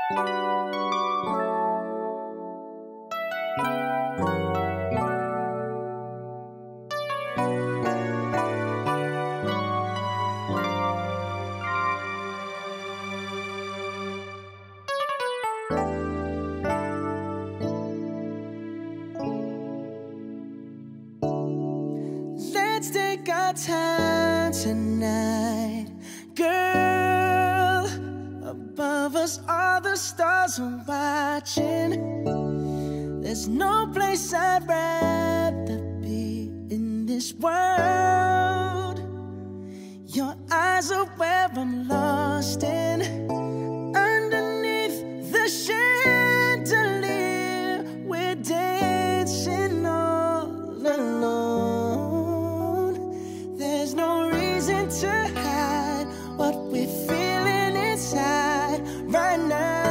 Let's take our time tonight, girl. Above us, all the stars are watching. There's no place I'd rather be in this world. Your eyes are where I'm lost in. Underneath the chandelier, we're dancing all alone. There's no reason to hide what we're feeling inside right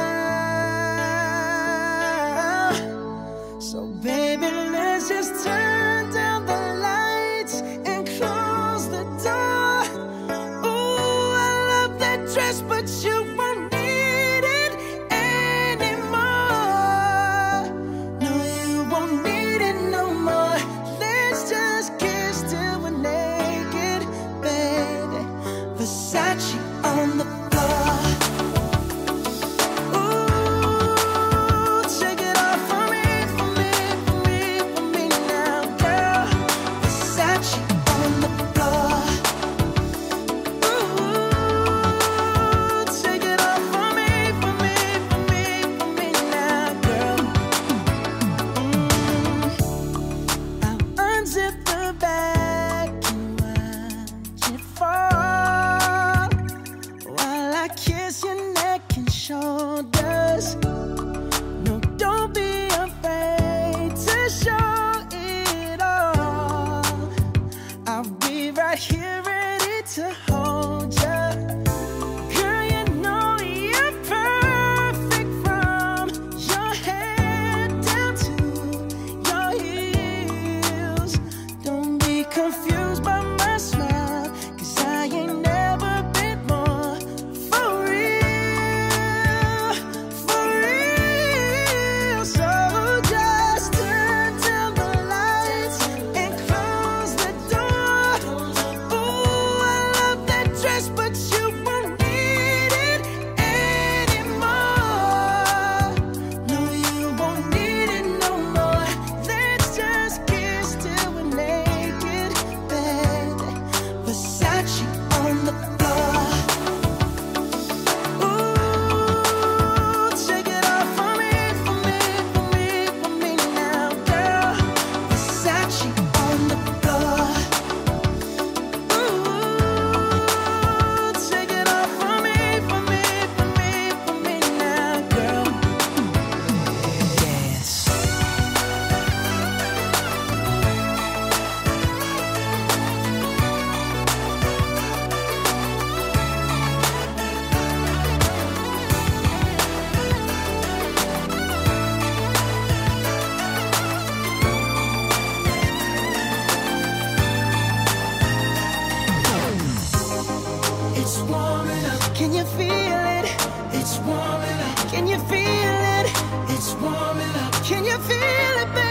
now. So baby, let's just turn down the lights and close the door. Ooh, I love that dress, but you won't need it anymore. No, you won't need it no more. Let's just kiss till we're naked, baby. Versace on the floor. Ooh, take it off for me, for me, for me, for me now, girl. Versace on the floor. Ooh, take it off for me, for me, for me, for me now, girl. I'll unzip the bag and watch it fall while I kiss your neck and shoulders. No, don't be afraid to show it all. I'll be right here ready to hold ya. Girl, you know you're perfect from your head down to your heels. Don't be confused by my smile, 'cause I ain't never been more for real, for real. So just turn down the lights and close the door. Ooh, I love that dress, but you won't need it anymore. No, you won't need it no more. Let's just kiss till we're naked, baby. Versace on the floor. Ooh, take it off for me, for me, for me, for me now, girl. Versace on the floor. Ooh, take it off for me, for me, for me, for me now, girl. Dance. It's warming up. Can you feel it? It's warming up. Can you feel it? It's warming up. Can you feel it, baby?